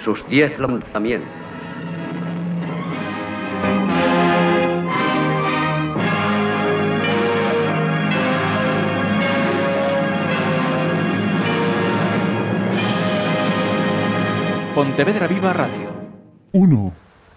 sus 10 lanzamientos. Pontevedra Viva Radio. 1.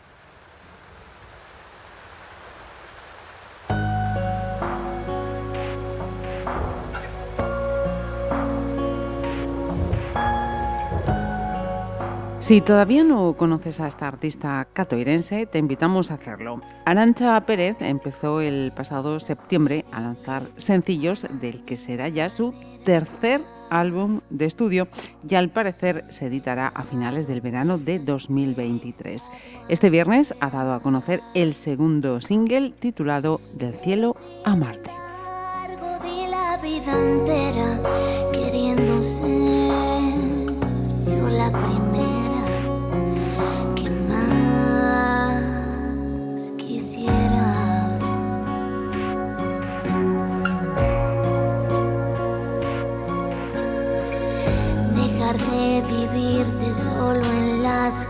Si todavía no conoces a esta artista catoirense, te invitamos a hacerlo. Arantxa Pérez empezó el pasado septiembre a lanzar sencillos del que será ya su tercer álbum de estudio y al parecer se editará a finales del verano de 2023. Este viernes ha dado a conocer el segundo single titulado Del cielo a Marte. De la vida entera queriendo ser yo la primera que más quisiera. Dejar de vivirte solo en las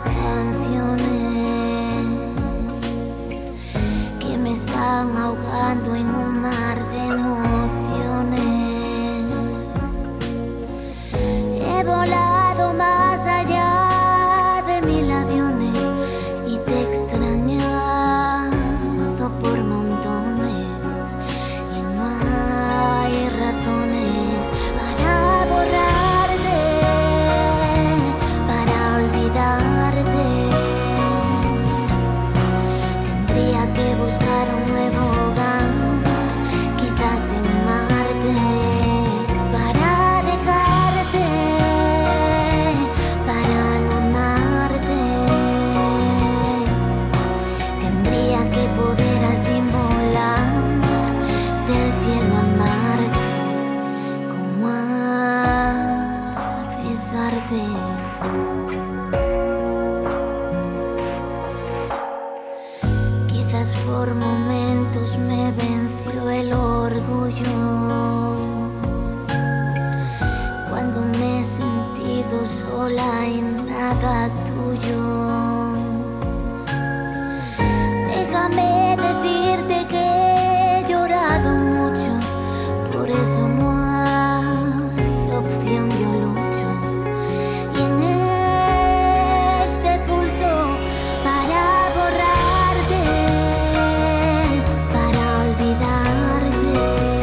canciones que me están ahogando en un mar de emociones. He volado más allá de 1000 aviones y te he extrañado por montones, y no hay razones para borrarte, para olvidarte. Tendría que buscar un nuevo hogar, quizás en Marte, para dejarte, para no amarte. Tendría que poder al fin volar del cielo a Marte, como a besarte. Quizás por momentos me venció el orgullo, cuando me he sentido sola y nada tuyo. Déjame decirte que he llorado mucho, por eso no hay opción, yo lucho. Y en este pulso para borrarte, para olvidarte,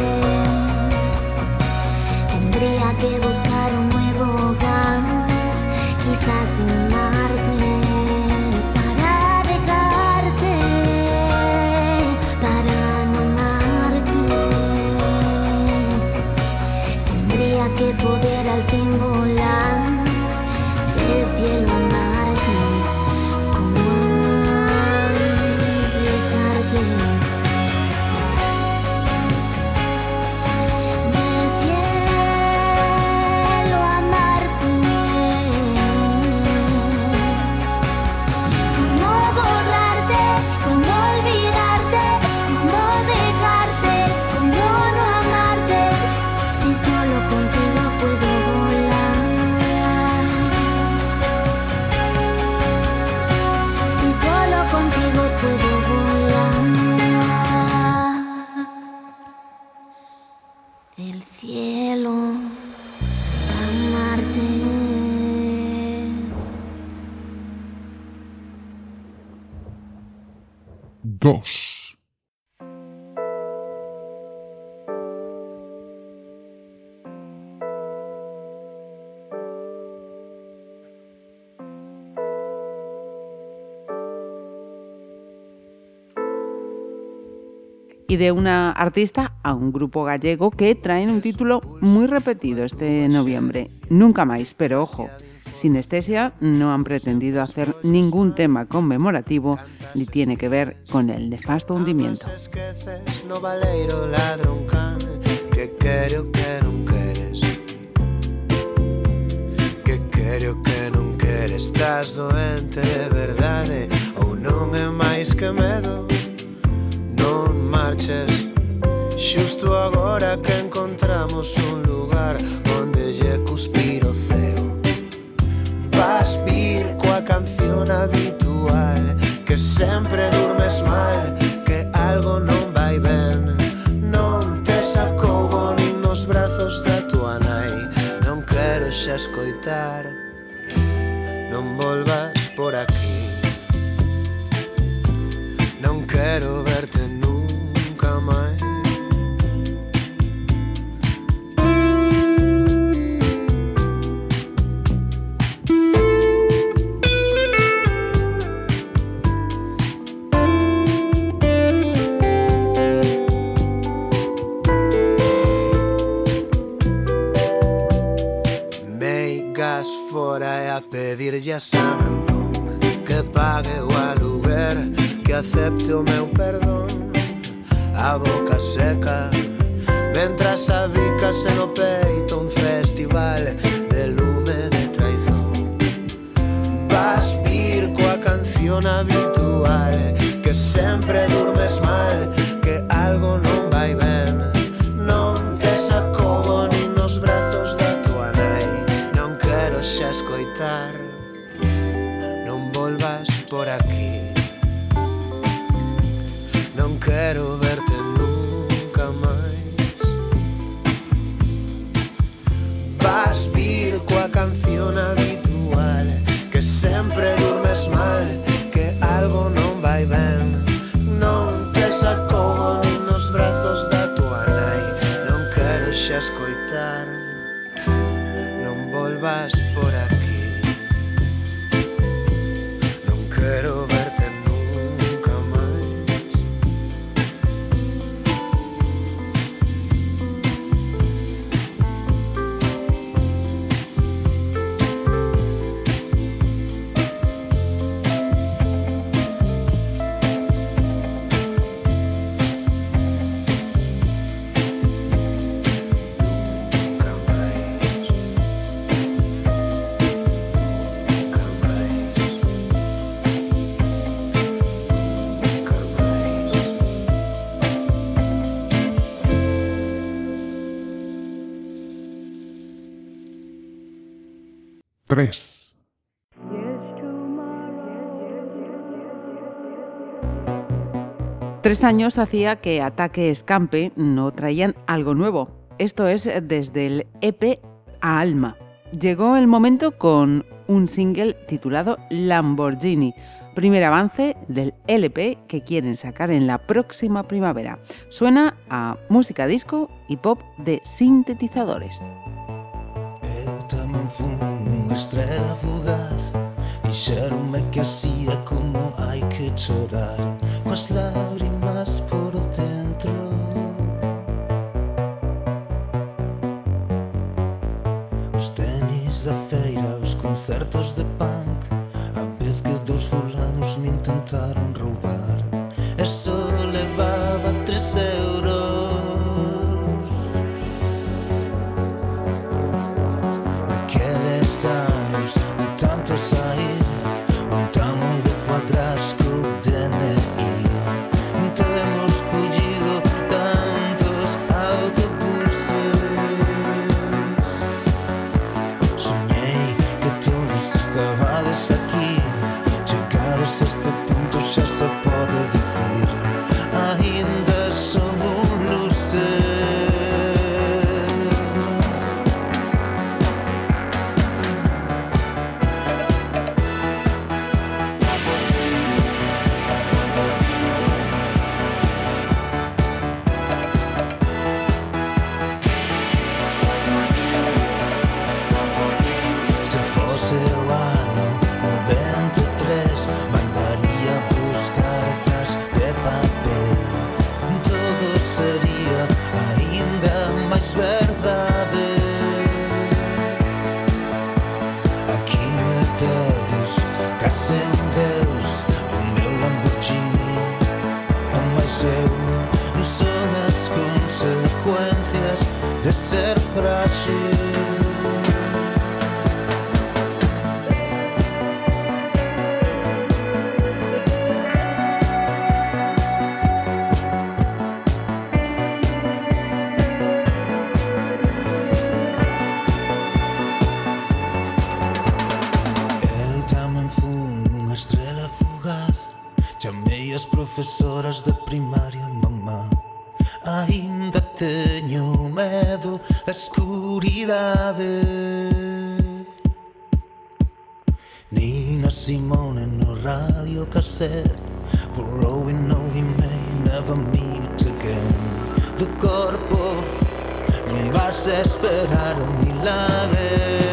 tendría que buscar un nuevo hogar, quizás en Marte, para dejarte, para no amarte. Tendría que poder al fin volar del cielo a Marte, como a besarte. Del cielo a Marte, cómo borrarte, cómo olvidarte, cómo dejarte, cómo no amarte, si solo contigo puedo volar, si solo contigo puedo volar, del cielo a Marte. 2. Y de una artista a un grupo gallego que traen un título muy repetido este noviembre, Nunca Máis, pero ojo, Sinestesia no han pretendido hacer ningún tema conmemorativo ni tiene que ver con el nefasto hundimiento. No valeiro ladrón can, que quero que non queres, que quero que non queres. Estás doente de verdade ou non é máis que medo? Non marches, xusto agora que encontramos un lugar onde lle cuspir o ceo. Vas vir coa canción habitual, que sempre durmes mal, que algo non vai ben. Non te sacogo nin nos brazos da tua nai, non quero xa escoitar, non volvas por aquí, non quero verte nunca máis. Fora e a pedirlle a San Antón que pague o aluguer, que acepte o meu perdón. A boca seca, mentras abícase no peito un festival de lume de traizón. Vas vir coa canción habitual, que sempre durmes mal, que algo non vai ben. Non te sacogo nin nos brazos da tua nai, non quero xa escoitar, non volvas por aquí, non quero verte nunca máis. Vas vir coa canción habitual, que sempre durmes mal, que algo non vai ben. Non te sacogo nin nos brazos da tua nai, non quero xa escoitar, non volvas por aquí, non quero verte nunca máis. Tres. Tres años hacía que Ataque Escampe no traían algo nuevo. Esto es desde el EP a Alma. Llegó el momento con un single titulado Lamborghini, primer avance del LP que quieren sacar en la próxima primavera. Suena a música disco y pop de sintetizadores. Eu tamén fui unha estrela fugaz, dixeronme que así é como hai que chorar, coas lágrimas por dentro. Os tenis da feira, os concertos de punk, a vez que dos fulanos me intentaron roubar, e só levaba 3 euros. Anos de tanto sair, untamos de foie co DNI. Temos collido tantos autobuses. Soñei que todos estabades aquí, chegados a este punto xa se pode dicir, ainda somos luces. De ser frágil. Eu tamén fui profesoras de primaria, mamá. Ainda teño medo da escuridade. Nina Simone no radio cassette, for all we know we may never meet again. Do corpo non vas a esperar milagres.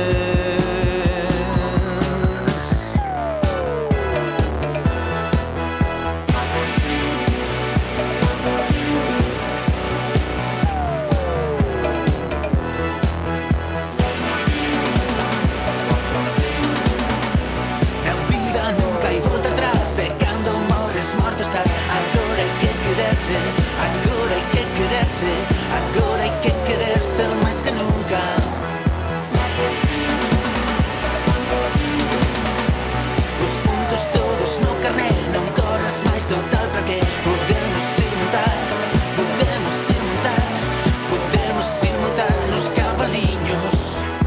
Agora hai que quererse máis que nunca. Os puntos todos no carné, non corras máis total para que podemos ir montar, podemos ir montar, podemos ir montar nos cabaliños.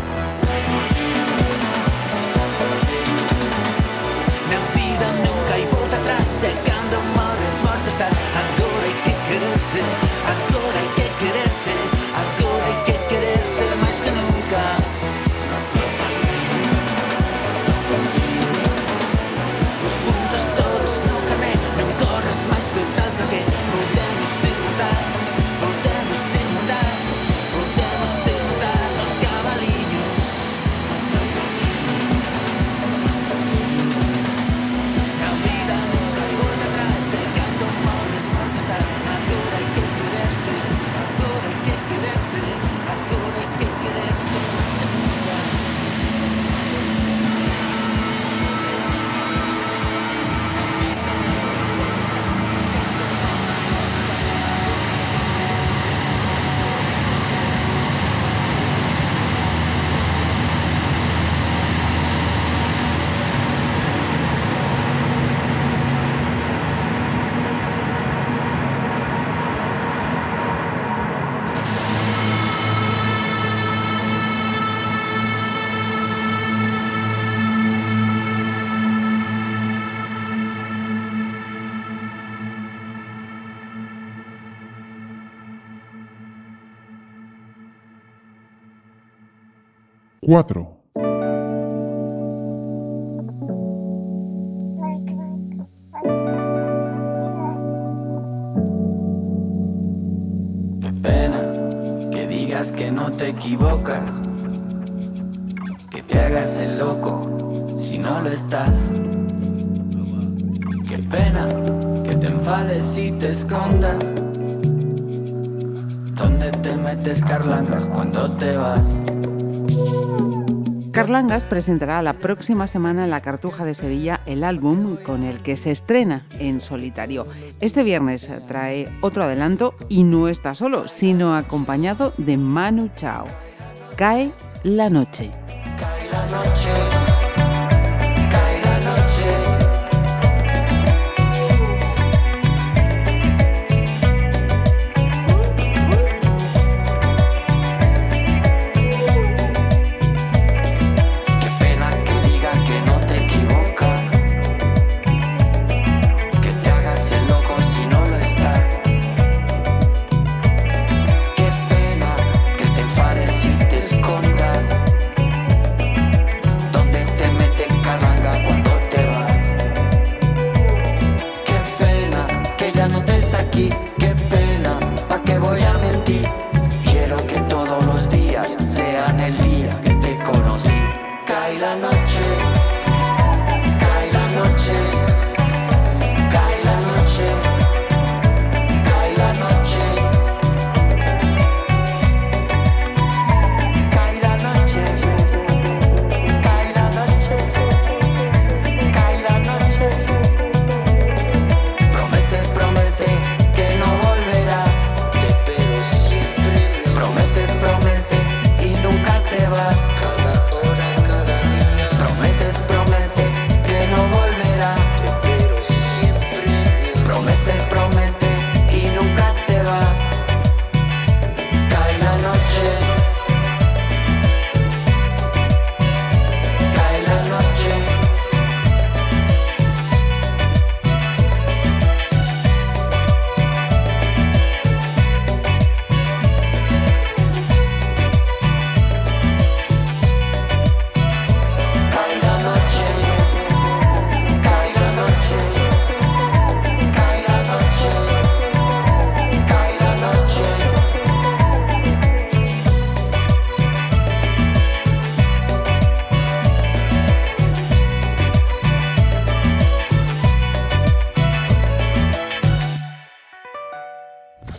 Na vida nunca hai volta atrás, e cando morres morto estás. Agora hai que quererse, agora hai que quererse, agora hai que quererse máis que nunca. Os puntos todos no carné, non corras máis total para que podemos ir montar, podemos ir montar, podemos ir montar nos cabaliños. Na vida nunca hai volta atrás, e cando morres morto estás. Agora hai que quererse, agora hai que quererse, agora hai que quererse máis que nunca. Cuatro. Qué pena que digas que no te equivocas, que te hagas el loco si no lo estás. Qué pena que te enfades y te escondas. ¿Dónde te metes, Carlangas, cuando te vas? Carlangas presentará la próxima semana en la Cartuja de Sevilla el álbum con el que se estrena en solitario. Este viernes trae otro adelanto y no está solo, sino acompañado de Manu Chao. Cae la noche. Cae la noche, cae la noche. Qué pena que digas que no te equivocas, que te hagas el loco si no lo estás. Qué pena que te enfades y te escondas. ¿Dónde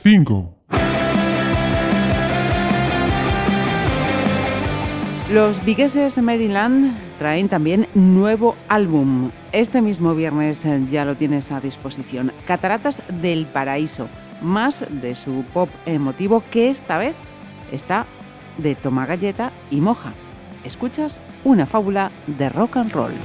5. Los vigueses Maryland traen también nuevo álbum. Este mismo viernes ya lo tienes a disposición. Cataratas del Paraíso, más de su pop emotivo, que esta vez está de toma galleta y moja. Escuchas una fábula de rock and roll.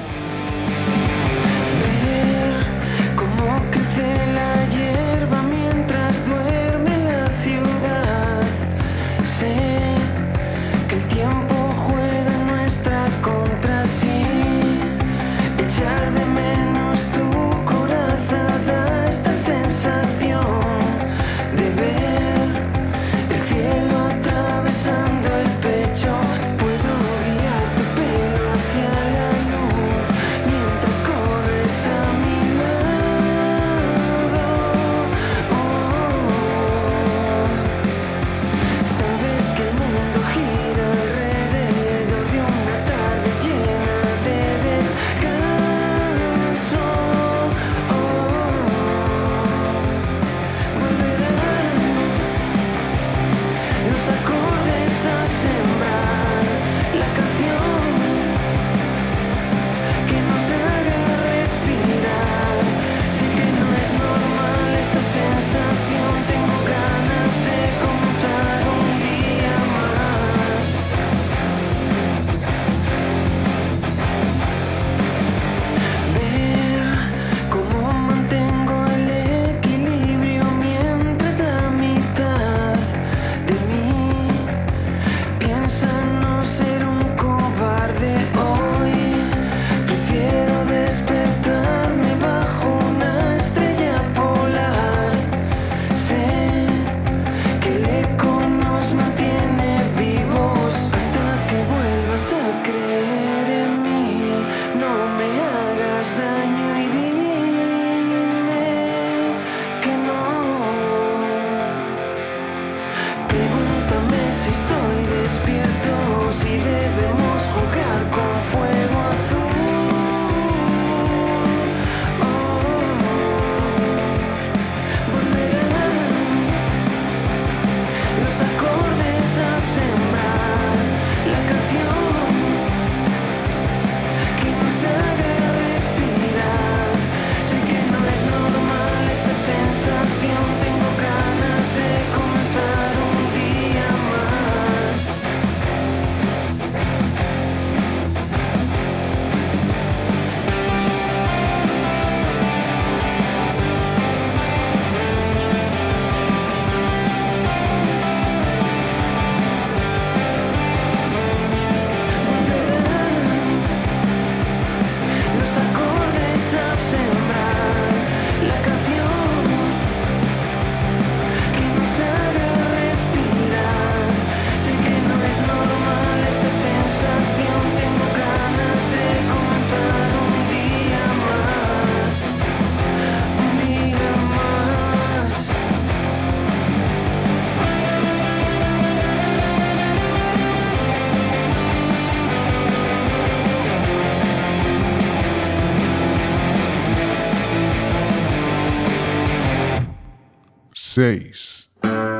Seis.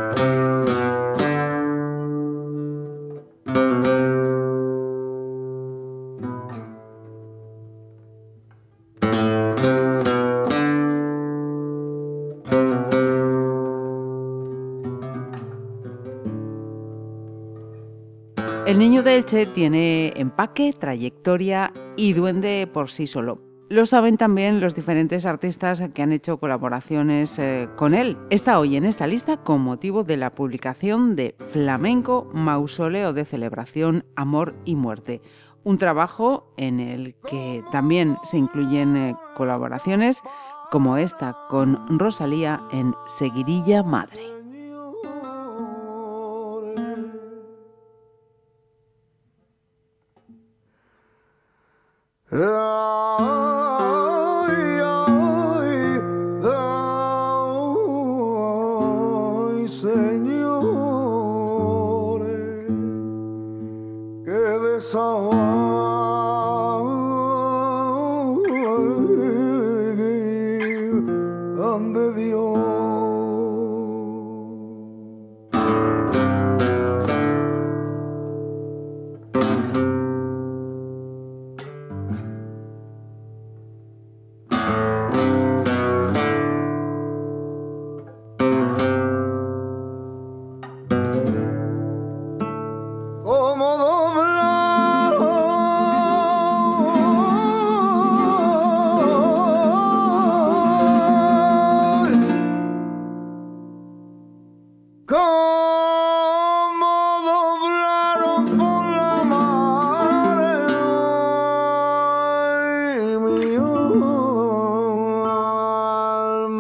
El Niño de Elche tiene empaque, trayectoria y duende por sí solo. Lo saben también los diferentes artistas que han hecho colaboraciones con él. Está hoy en esta lista con motivo de la publicación de Flamenco Mausoleo de Celebración, Amor y Muerte. Un trabajo en el que también se incluyen colaboraciones como esta con Rosalía en Seguirilla Madre. De Dios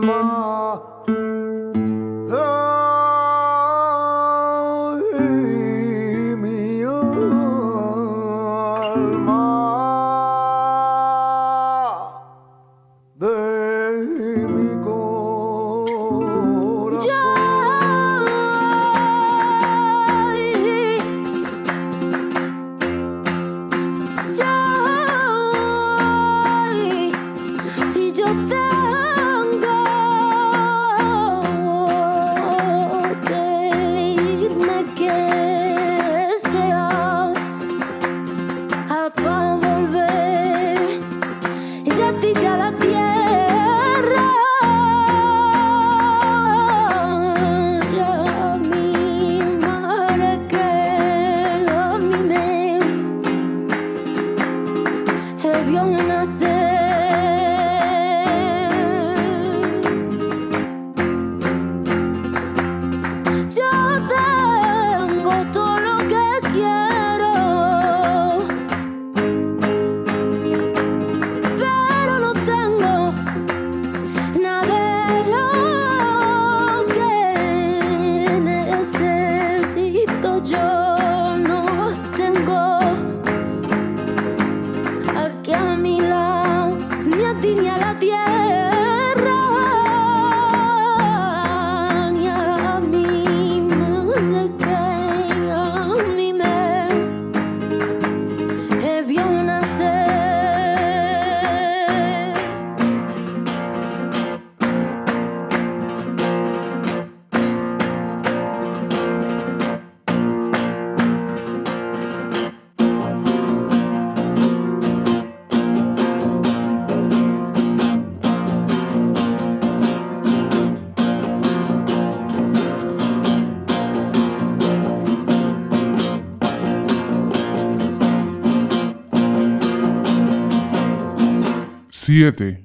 7.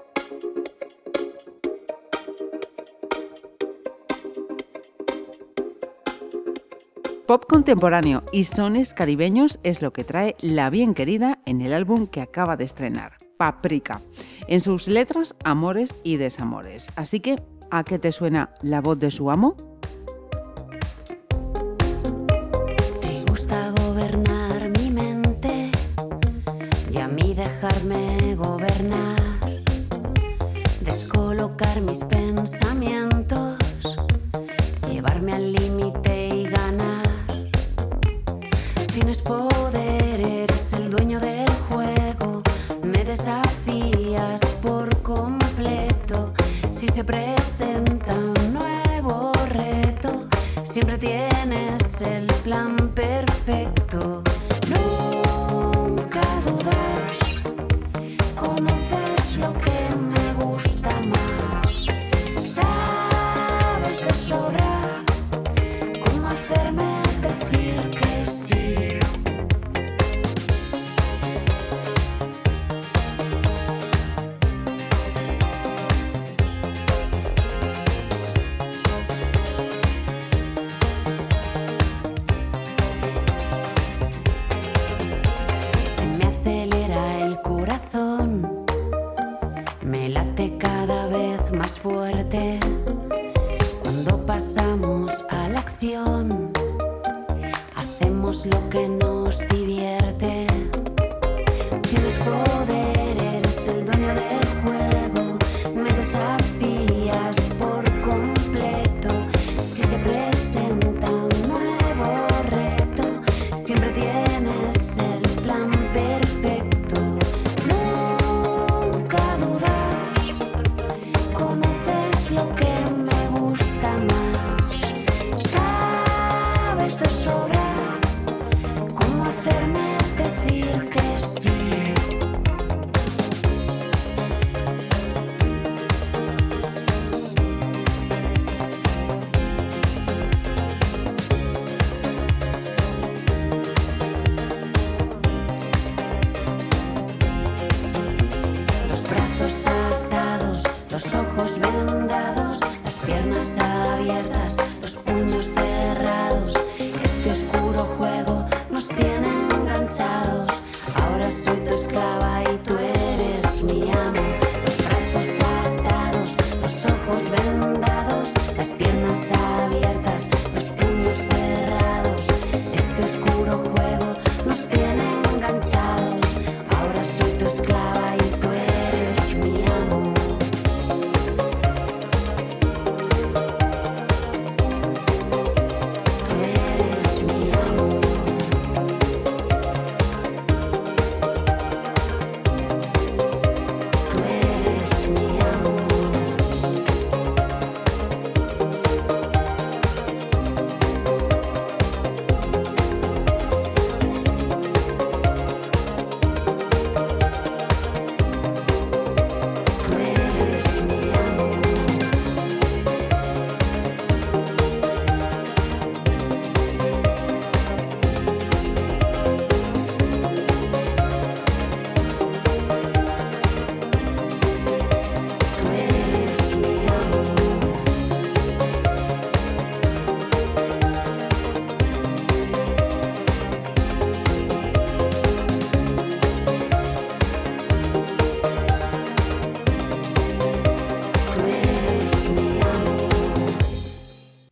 Pop contemporáneo y sones caribeños es lo que trae La Bien Querida en el álbum que acaba de estrenar, Paprika. En sus letras, amores y desamores. Así que, ¿a qué te suena la voz de su amo? Te gusta gobernar mi mente y a mí dejarme gobernar, descolocar mis pensamientos, llevarme al límite y ganar. Tienes poder, eres el dueño del juego, me desafías por completo. Si se presenta un nuevo reto, siempre tienes el plan perfecto. Nunca dudas, conoces lo que me gusta más, sabes de sobra cómo hacerme decir que sí. Se me acelera el corazón, me late cada vez más fuerte cuando pasamos a la acción. Hacemos lo que nos divierte. Tienes poder, eres el dueño del juego, me desafías por completo. Si se presenta un nuevo reto, siempre tienes el plan perfecto. Nunca dudas, conoces lo que me gusta más, sabes de sobra cómo hacerme decir que sí. Los brazos atados, los ojos vendados, las piernas abiertas, los puños cerrados. Este oscuro juego nos tiene enganchados. Ahora soy tu esclava y tú eres mi amo. Los brazos atados, los ojos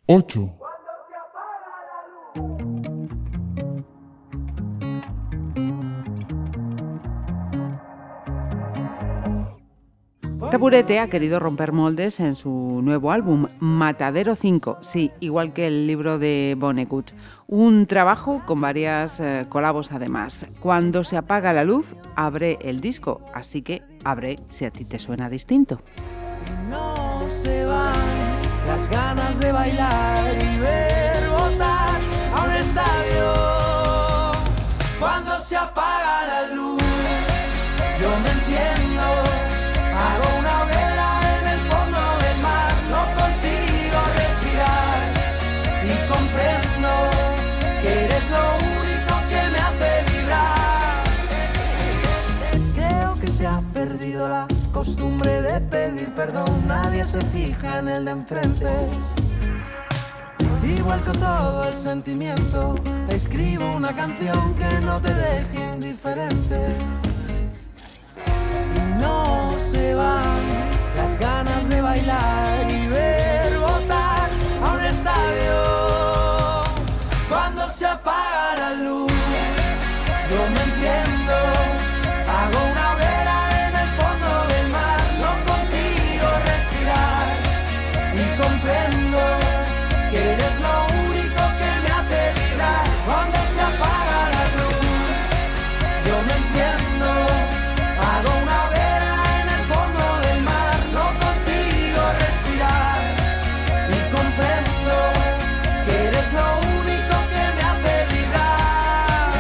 8. Tapurete ha querido romper moldes en su nuevo álbum, Matadero 5, sí, igual que el libro de Vonnegut. Un trabajo con varias colabos además. Cuando se apaga la luz, abre el disco, así que abre si a ti te suena distinto. No se van las ganas de bailar y ver botar a un estadio. Cuando se apaga la luz, yo me entiendo. Hago una hoguera en el fondo del mar, no consigo respirar y comprendo que eres lo único que me hace vibrar. Creo que se ha perdido la costumbre de pedir perdón, nadie se fija en el de enfrente. Y vuelco todo el sentimiento, escribo una canción que no te deje indiferente. No se van las ganas de bailar y ver botar a un estadio. Cuando se apaga la luz, yo me entiendo. Hago una hoguera en el fondo del mar, no consigo respirar y comprendo que eres lo único que me hace vibrar. Cuando se apaga la luz, yo me entiendo. Hago una hoguera en el fondo del mar, no consigo respirar y comprendo que eres lo único que me hace vibrar.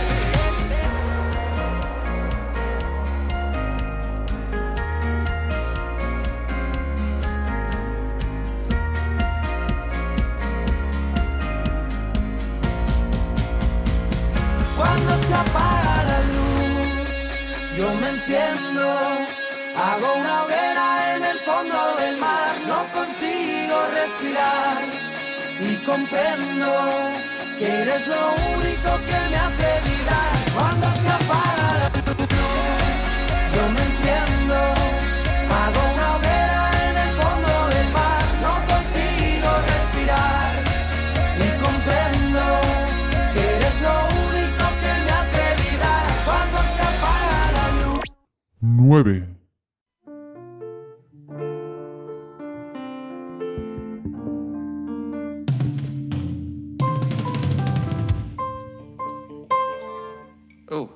Cuando se apaga la luz, yo me enciendo, hago una hoguera en el fondo del mar, no consigo respirar y comprendo que eres lo único que me hace vibrar. Cuando se apaga la luz, yo me enciendo, hago una hoguera en el fondo del mar, no consigo respirar y comprendo que eres lo único que me hace vibrar. Cuando se apaga la luz. 9. Oh.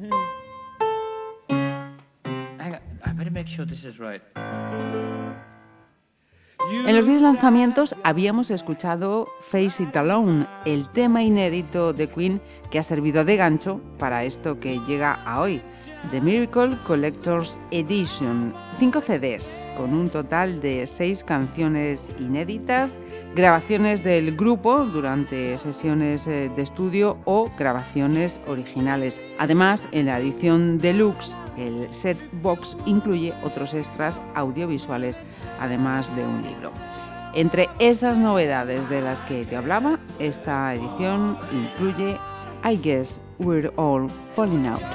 Hang on, I better make sure this is right. En los 10 lanzamientos habíamos escuchado Face It Alone, el tema inédito de Queen que ha servido de gancho para esto que llega a hoy, The Miracle Collector's Edition. 5 CDs con un total de 6 canciones inéditas, grabaciones del grupo durante sesiones de estudio o grabaciones originales. Además, en la edición deluxe, el set box incluye otros extras audiovisuales, además de un libro. Entre esas novedades de las que te hablaba, esta edición incluye I Guess We're All Falling Out.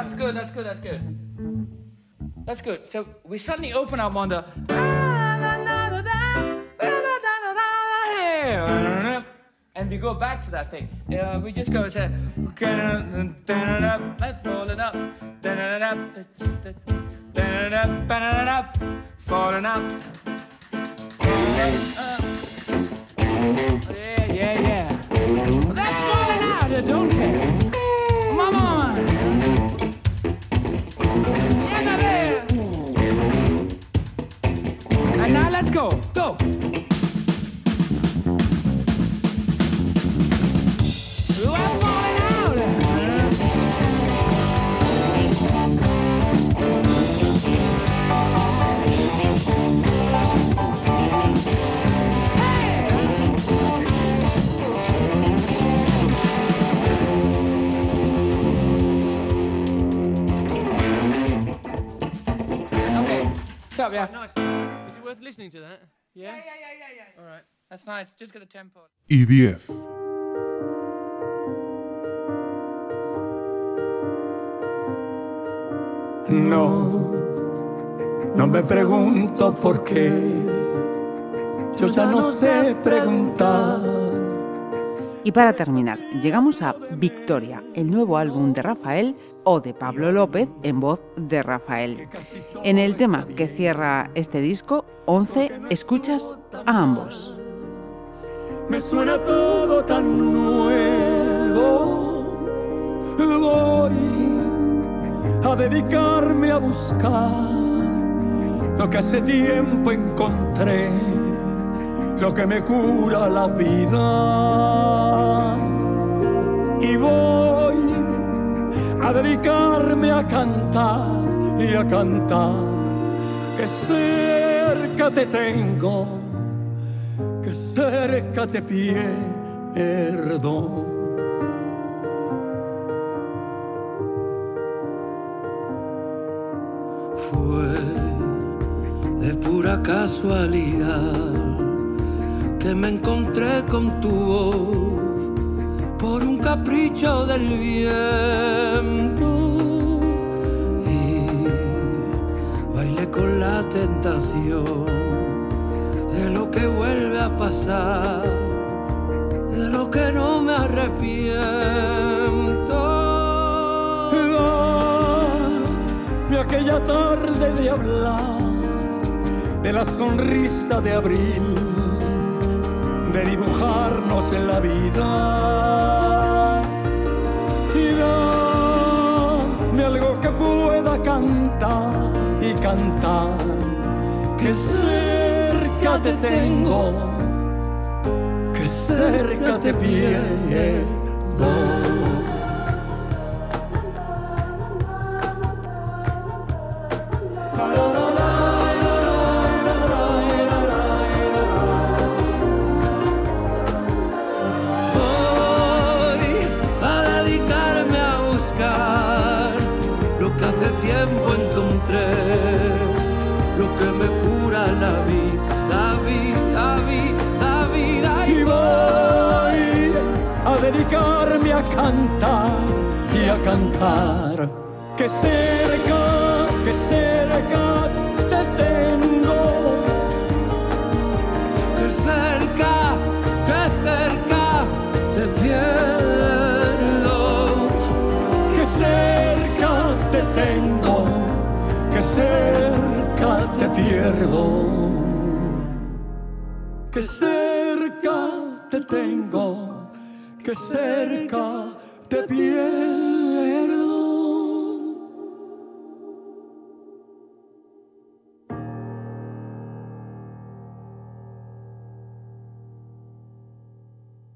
That's good. That's good. So we suddenly open up on the... And we go back to that thing. We just go to... Falling up. Falling up. Yeah. Well, that's falling out. I don't care. Mama. Yeah, there. And now let's go. Go. Stop, yeah. Nice. Is it worth listening to that? Yeah. All right. That's nice. Just get the tempo. Y 10. No me pregunto por qué. Yo ya no sé preguntar. Y para terminar, llegamos a Victoria, el nuevo álbum de Rafael o de Pablo López en voz de Rafael. En el tema que cierra este disco, 11, escuchas a ambos. Me suena todo tan nuevo. Voy a dedicarme a buscar lo que hace tiempo encontré, lo que me cura la vida. Y voy a dedicarme a cantar y a cantar, que cerca te tengo, que cerca te pierdo. Fue de pura casualidad que me encontré con tu voz por un capricho del viento y bailé con la tentación de lo que vuelve a pasar, de lo que no me arrepiento. Dame aquella tarde de hablar, de la sonrisa de abril, de dibujarnos en la vida. Y dame algo que pueda cantar y cantar, que cerca te tengo, que cerca te pierdo. Lo que me cura la vida, y voy a dedicarme a cantar y a cantar, que cerca te tengo, que cerca te pierdo, que cerca te tengo, que cerca te pierdo, que cerca te tengo, que cerca te pierdo.